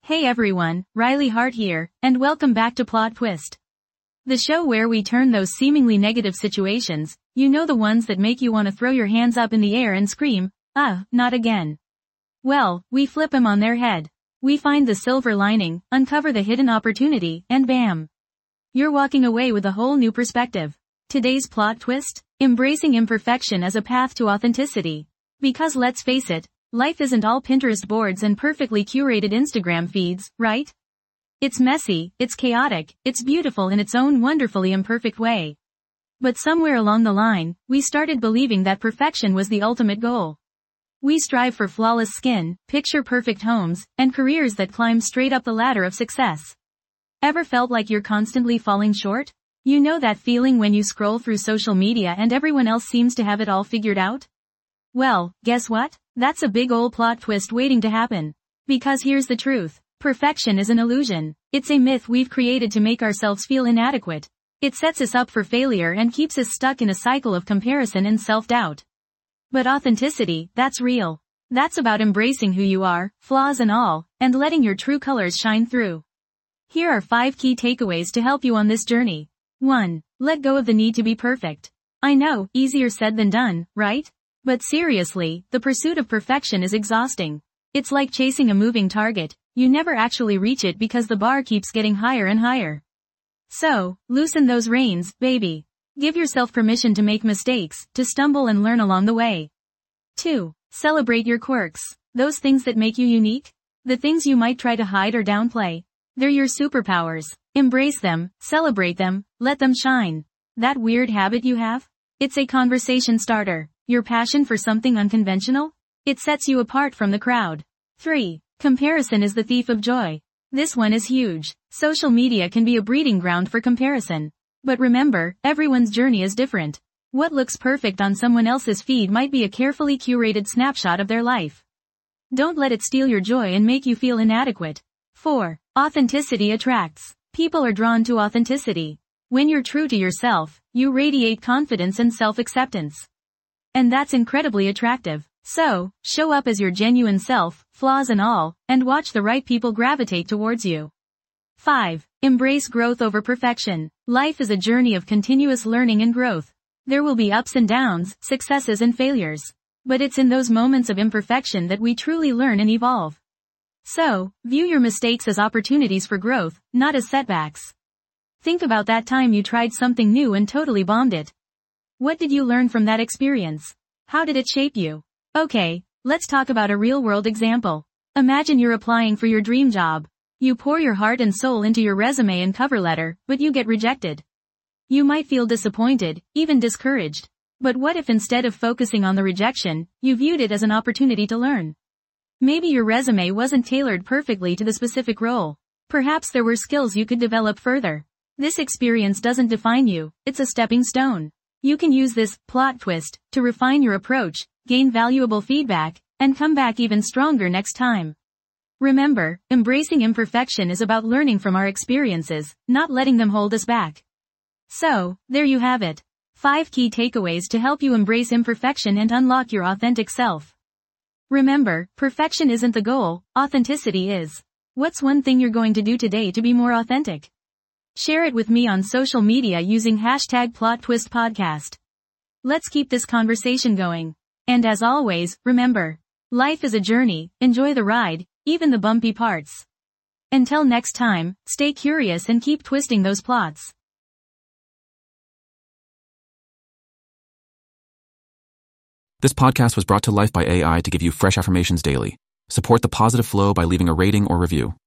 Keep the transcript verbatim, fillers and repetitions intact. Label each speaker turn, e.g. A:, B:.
A: Hey everyone, Riley Hart here, and welcome back to Plot Twist. The show where we turn those seemingly negative situations, you know the ones that make you want to throw your hands up in the air and scream, ah, not again. Well, we flip them on their head. We find the silver lining, uncover the hidden opportunity, and bam! You're walking away with a whole new perspective. Today's plot twist? Embracing imperfection as a path to authenticity. Because let's face it, life isn't all Pinterest boards and perfectly curated Instagram feeds, right? It's messy, it's chaotic, it's beautiful in its own wonderfully imperfect way. But somewhere along the line, we started believing that perfection was the ultimate goal. We strive for flawless skin, picture-perfect homes, and careers that climb straight up the ladder of success. Ever felt like you're constantly falling short? You know that feeling when you scroll through social media and everyone else seems to have it all figured out? Well, guess what? That's a big ol' plot twist waiting to happen. Because here's the truth. Perfection is an illusion. It's a myth we've created to make ourselves feel inadequate. It sets us up for failure and keeps us stuck in a cycle of comparison and self-doubt. But authenticity, that's real. That's about embracing who you are, flaws and all, and letting your true colors shine through. Here are five key takeaways to help you on this journey. one. Let go of the need to be perfect. I know, easier said than done, right? But seriously, the pursuit of perfection is exhausting. It's like chasing a moving target. You never actually reach it because the bar keeps getting higher and higher. So, loosen those reins, baby. Give yourself permission to make mistakes, to stumble and learn along the way. two. Celebrate your quirks. Those things that make you unique. The things you might try to hide or downplay. They're your superpowers. Embrace them, celebrate them, let them shine. That weird habit you have? It's a conversation starter. Your passion for something unconventional? It sets you apart from the crowd. three. Comparison is the thief of joy. This one is huge. Social media can be a breeding ground for comparison. But remember, everyone's journey is different. What looks perfect on someone else's feed might be a carefully curated snapshot of their life. Don't let it steal your joy and make you feel inadequate. four. Authenticity attracts. People are drawn to authenticity. When you're true to yourself, you radiate confidence and self-acceptance. And that's incredibly attractive. So, show up as your genuine self, flaws and all, and watch the right people gravitate towards you. five. Embrace growth over perfection. Life is a journey of continuous learning and growth. There will be ups and downs, successes and failures. But it's in those moments of imperfection that we truly learn and evolve. So, view your mistakes as opportunities for growth, not as setbacks. Think about that time you tried something new and totally bombed it. What did you learn from that experience? How did it shape you? Okay, let's talk about a real-world example. Imagine you're applying for your dream job. You pour your heart and soul into your resume and cover letter, but you get rejected. You might feel disappointed, even discouraged. But what if instead of focusing on the rejection, you viewed it as an opportunity to learn? Maybe your resume wasn't tailored perfectly to the specific role. Perhaps there were skills you could develop further. This experience doesn't define you, it's a stepping stone. You can use this plot twist to refine your approach, gain valuable feedback, and come back even stronger next time. Remember, embracing imperfection is about learning from our experiences, not letting them hold us back. So, there you have it. Five key takeaways to help you embrace imperfection and unlock your authentic self. Remember, perfection isn't the goal, authenticity is. What's one thing you're going to do today to be more authentic? Share it with me on social media using hashtag PlotTwistPodcast. Let's keep this conversation going. And as always, remember, life is a journey, enjoy the ride, even the bumpy parts. Until next time, stay curious and keep twisting those plots.
B: This podcast was brought to life by A I to give you fresh affirmations daily. Support the positive flow by leaving a rating or review.